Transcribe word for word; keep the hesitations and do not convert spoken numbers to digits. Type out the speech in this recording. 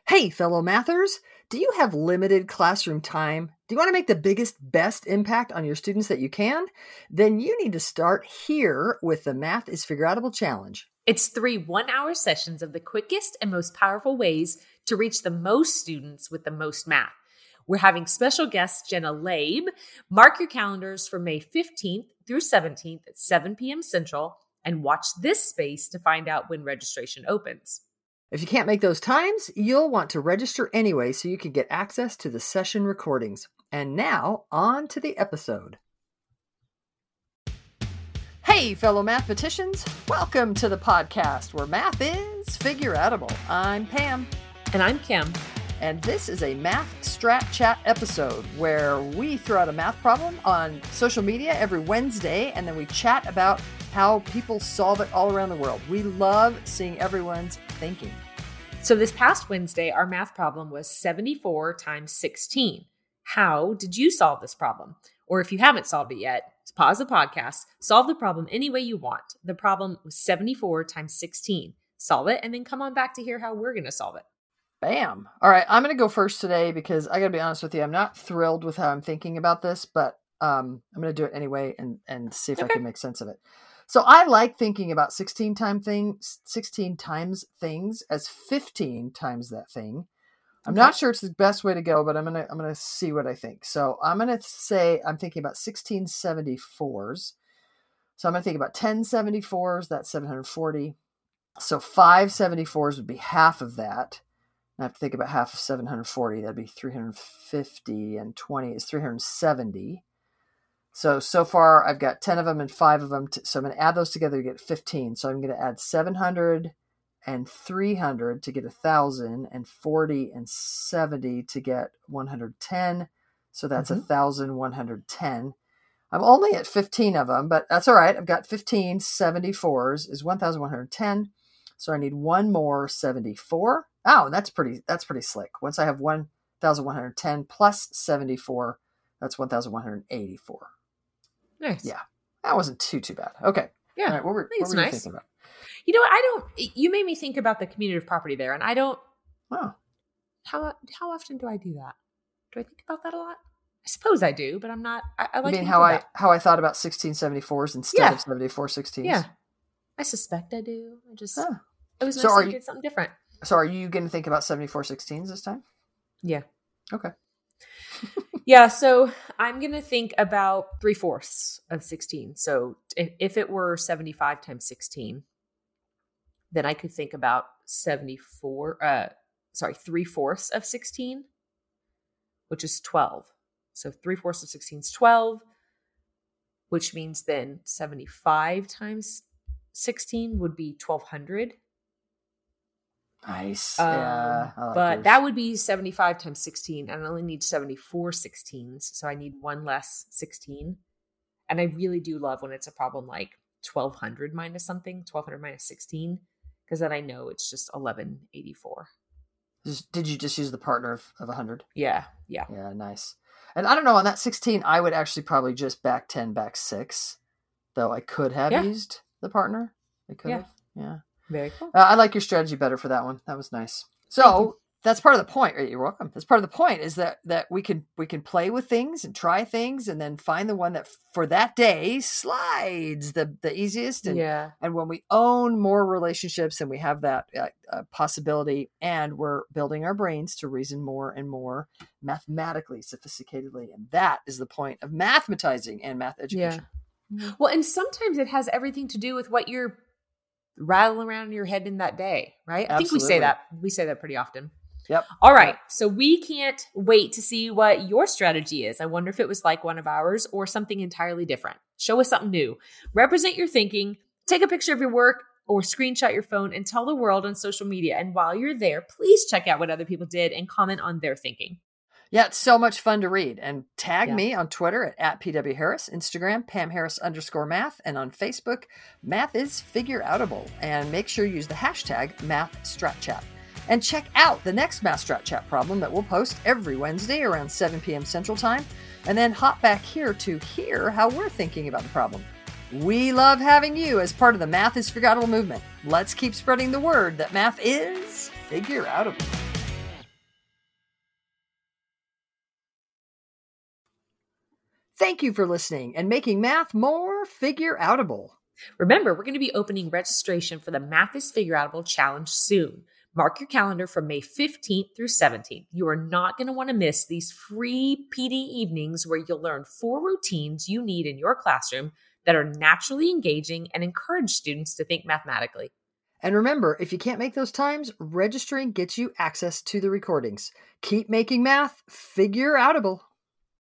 Hey, fellow mathers, do you have limited classroom time? Do you want to make the biggest, best impact on your students that you can? Then you need to start here with the Math is Figureoutable Challenge. It's three one-hour sessions of the quickest and most powerful ways to reach the most students with the most math. We're having special guest Jenna Laib. Mark your calendars for May fifteenth through seventeenth at seven p.m. Central and watch this space to find out when registration opens. If you can't make those times, you'll want to register anyway so you can get access to the session recordings. And now, on to the episode. Hey, fellow mathematicians. Welcome to the podcast where math is figureoutable. I'm Pam. And I'm Kim. And this is a Math Strat Chat episode where we throw out a math problem on social media every Wednesday, and then we chat about how people solve it all around the world. We love seeing everyone's thinking. So this past Wednesday, our math problem was seventy-four times sixteen. How did you solve this problem? Or if you haven't solved it yet, pause the podcast, solve the problem any way you want. The problem was seventy-four times sixteen. Solve it, and then come on back to hear how we're going to solve it. Bam. All right, I'm going to go first today because I got to be honest with you. I'm not thrilled with how I'm thinking about this, but um, I'm going to do it anyway and, and see if Okay. I can make sense of it. So I like thinking about sixteen time things, sixteen times things as fifteen times that thing. I'm Okay. not sure it's the best way to go, but I'm going to, I'm going to see what I think. So I'm going to say, I'm thinking about sixteen seventy-fours. So I'm going to think about ten seventy-fours. That's seven hundred forty. So five seventy-fours would be half of that. I have to think about half of seven hundred forty. That'd be three hundred fifty, and twenty is three hundred seventy. So, so far I've got ten of them and five of them. To, so I'm going to add those together to get fifteen. So I'm going to add seven hundred and three hundred to get one thousand, and forty and seventy to get one hundred ten. So that's Mhm. one thousand one hundred ten. I'm only at fifteen of them, but that's all right. I've got fifteen seventy-fours is one thousand one hundred ten. So I need one more seventy-four. Oh, that's pretty, that's pretty slick. Once I have one thousand one hundred ten plus seventy-four, that's one thousand one hundred eighty-four. Nice. Yeah. That wasn't too, too bad. Okay. Yeah. All right. What were, I think what it's were you nice. thinking about? You know what? I don't, you made me think about the commutative property there, and I don't, Oh, how how often do I do that? Do I think about that a lot? I suppose I do, but I'm not, I, I I like mean, to how think I, about- how I thought about sixteen seventy-fours instead Yeah. of seventy-four sixteens. Yeah. I suspect I do. I just, Oh. it was So nice are to you- get something different. So are you going to think about seventy-four sixteens this time? Yeah. Okay. Yeah, so I'm going to think about three-fourths of sixteen. So if, if it were seventy-five times sixteen, then I could think about seventy-four, uh, sorry, three-fourths of sixteen, which is twelve. So three-fourths of sixteen is twelve, which means then seventy-five times sixteen would be twelve hundred. Nice. Um, yeah. I like but yours. that would be seventy-five times sixteen, and I only need seventy-four sixteens, so I need one less sixteen. And I really do love when it's a problem like twelve hundred minus something, twelve hundred minus sixteen, because then I know it's just eleven eighty-four. Just- Did you just use the partner of, of one hundred? Yeah, yeah. Yeah, nice. And I don't know, on that sixteen, I would actually probably just back ten, back six, though I could have Yeah. used the partner. I could Yeah. have. Yeah. Very cool. Uh, I like your strategy better for that one. That was nice. So that's part of the point. Right? You're welcome. That's part of the point is that that we can we can play with things and try things and then find the one that for that day slides the the easiest. And Yeah. and when we own more relationships and we have that uh, uh, possibility, and we're building our brains to reason more and more mathematically, sophisticatedly, and that is the point of mathematizing and math education. Yeah. Well, and sometimes it has everything to do with what you're rattling around in your head in that day, right? I think we say Absolutely. that. We say that pretty often. Yep. All right. So we can't wait to see what your strategy is. I wonder if it was like one of ours or something entirely different. Show us something new. Represent your thinking. Take a picture of your work or screenshot your phone and tell the world on social media. And while you're there, please check out what other people did and comment on their thinking. Yeah, it's so much fun to read. And tag Yeah. me on Twitter at, at P W Harris, Instagram, Pam Harris underscore math, and on Facebook, Math is Figureoutable. And make sure you use the hashtag Math Strat Chat. And check out the next Math Strat Chat problem that we'll post every Wednesday around seven p.m. Central Time. And then hop back here to hear how we're thinking about the problem. We love having you as part of the Math is Figureoutable movement. Let's keep spreading the word that math is figureoutable. Thank you for listening and making math more figure-outable. Remember, we're going to be opening registration for the Math is Figure-Outable Challenge soon. Mark your calendar from May fifteenth through seventeenth. You are not going to want to miss these free P D evenings where you'll learn four routines you need in your classroom that are naturally engaging and encourage students to think mathematically. And remember, if you can't make those times, registering gets you access to the recordings. Keep making math figure-outable.